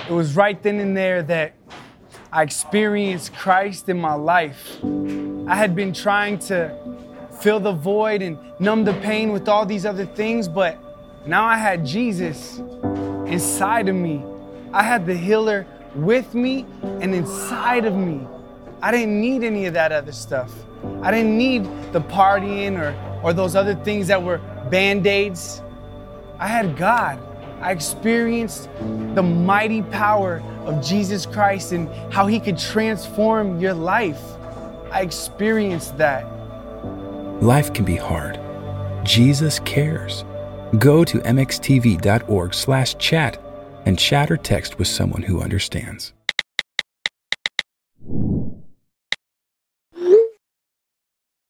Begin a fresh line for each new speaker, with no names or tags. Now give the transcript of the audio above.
It was right then and there that I experienced Christ in my life. I had been trying to fill the void and numb the pain with all these other things, but now I had Jesus inside of me. I had the healer with me and inside of me. I didn't need any of that other stuff. I didn't need the partying or those other things that were Band-Aids. I had God. I experienced the mighty power of Jesus Christ and how He could transform your life. I experienced that.
Life can be hard. Jesus cares. Go to mxtv.org/chat and chat or text with someone who understands.